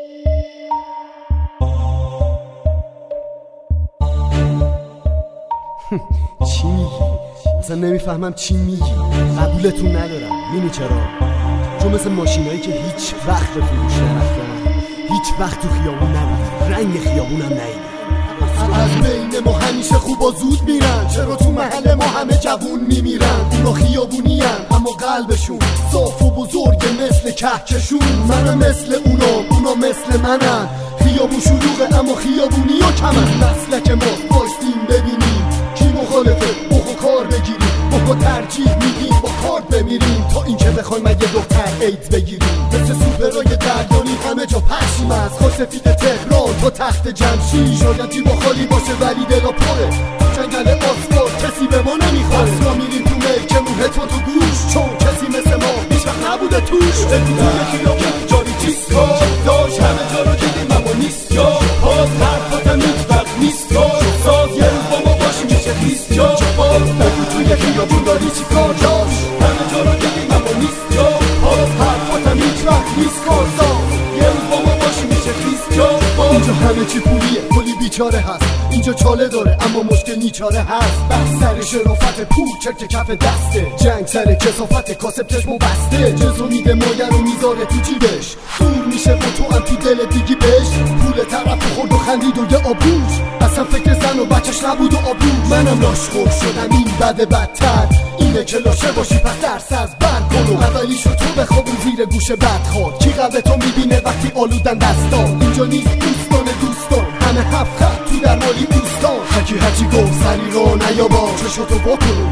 چی میگی؟ اصلا نمیفهمم چی میگی. قبولتون ندارم. میدونی چرا؟ چون مثل ماشینایی که هیچ وقت به فروش نرفتن، هیچ وقت تو خیابون نبودن، رنگ خیابونم ندیدن. از بین ما همیشه خوب و زود میرن. چرا تو محل ما همه جوون میمیرن؟ اونا خیابونی هن اما قلبشون صاف و بزرگه مثل کهکشون. منم مثل اونا مثل منن. خیابون شلوغه اما خیابونی و کمن. مسلک ما بایستیم ببینیم کی مخالفه، بخو کار بگیریم، بخو ترجیح میدیم با کارت بمیریم تا اینکه بخوایم یه دختر ایدز بگیریم. مثل سوپرای دریانی همه جا پشیم از خود سفید تهران تا تخت جمشید. شاید جیبا خالی باشه ولی دلا پره. تو جنگل آسفالت کسی به ما نمیخوره. ما میریم تو ملکمون هدفون تو گوش، چون کسی مثل ما هیچ وقت نبوده توش. یکی رو جاری چیست داشت همه جا رو دیدیم اما نیست جا. باز حرفاتم هیچ وقت نیست جا. ساز یه روز با ما باشیم میشه خیست جا. باز بگو توی خیابون داری چی کار داشت. همه جا رو دیدیم اما نیست جا. باز حرفاتم هیچ وقت نیست کار ساز یه روز با ما باشیم میشه خیست جا. اینجا همه چی پولیه، کلی بیچاره هست. اینجا چاله داره اما مشکل نیچاره هست. بحث سر شرافت پول چرک کف دسته. جنگ سر کسافت کاسب چشم و بسته. جزو میده مایه رو میذاره تو جیبش. دور میشه و تو هم تو دل دیگی بش. پول طرف خورد و خندید و یه آبروش. اصلا فکر زن و بچش نبود و آبروش. منم لاشخور شدم این بده بدتر. اینه که لاشه باشی پس درس از بر کنو. اولیشو تو بخوابون زیر گوش بدخواد. کی قلب تو میبینه وقتی آلودن دستان. اینجا نیست دوستان همه هفت خط تو در مالی دوستان. هرچی گفت سری رو نیابا چشتو بکنو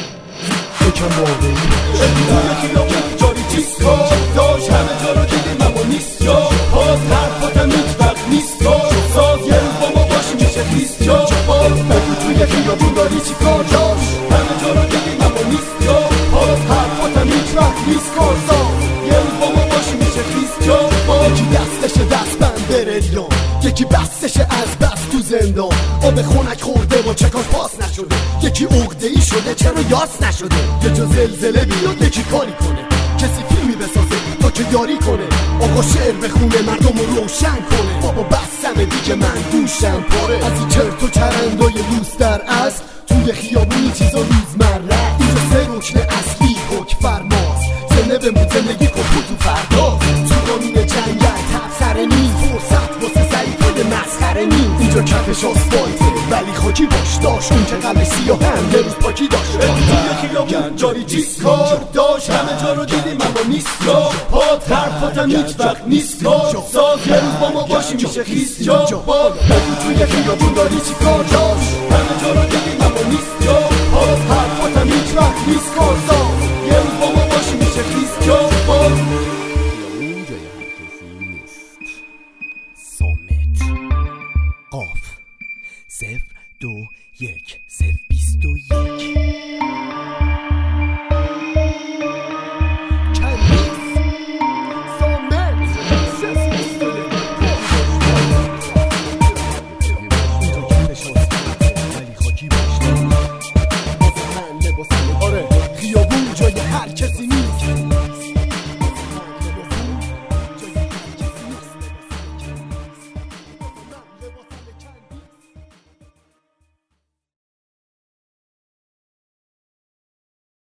یکم واقعی. یکی رو جاری چیست داشت همه جا رو دیدیم اما نیست جا. باز حرفاتم هیچ وقت نیست جا. ساز یه روز با ما باشیم میشه خیست جا. باز بگو توی خیابون داری چی کار داشت. همه جا رو دیدیم اما نیست جا. باز حرفاتم هیچ وقت نیست کار ساز یه روز با ما باشیم میشه خیست جا. یکی دستش دستبند بریلیان، یکی بستش از بس تو زندان. آب خونک خورده با چکاش پاس نشده. یکی عقده‌ای شده چرا یاس نشده. یه جا زلزله بیاد یکی کاری کنه. کسی فیلمی بسازه تا که یاری کنه. آقا شعر بخونه مردم رو روشن کنه. بابا بسمه دیگه من گوشم پاره. از این چرت و چرندای روز در اصل توی خیابونی چیزا روزمره. اینجا سه رکن اصلی حکم فرماست. زنده بمون زندگی کن تو فردا. تو قانون جنگل تفسر نیست. فرصت واسه ضعیفای مسخره نیست. اینجا کفش آسفالته ولی خاکی باش. داشت اون که قلبش سیاه هم یه روز پاکی داشت. یکی رو جاری چیست کار داشت. همه جا رو دیدیم اما نیست جا. پاد حرفاتم هیچ وقت نیست کار ساز یه روز با ما باشیم میشه خیست جا. بگو توی خیابون داری چی کار داشت. همه جا رو دیدیم اما نیست جا. پاد حرفاتم هیچ وقت نیست کار ساز یه روز با ما باشیم میشه خیست جا. خیابون جای هر کسی نیست. سومت قاف 0 2 1 0 21 آره خیابون جای هر کسی نیست.